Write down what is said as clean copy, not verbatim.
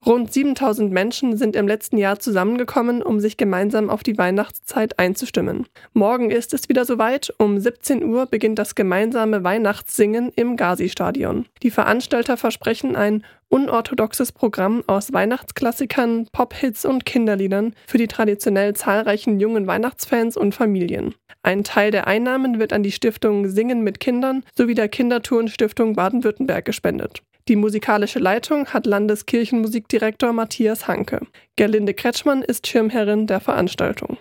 Rund 7.000 Menschen sind im letzten Jahr zusammengekommen, um sich gemeinsam auf die Weihnachtszeit einzustimmen. Morgen ist es wieder soweit. Um 17 Uhr beginnt das gemeinsame Weihnachtssingen im Gazi-Stadion. Die Veranstalter versprechen ein unorthodoxes Programm aus Weihnachtsklassikern, Pop-Hits und Kinderliedern für die traditionell zahlreichen jungen Weihnachtsfans und Familien. Ein Teil der Einnahmen wird an die Stiftung Singen mit Kindern sowie der Kinderturnstiftung Baden-Württemberg gespendet. Die musikalische Leitung hat Landeskirchenmusikdirektor Matthias Hanke. Gerlinde Kretschmann ist Schirmherrin der Veranstaltung.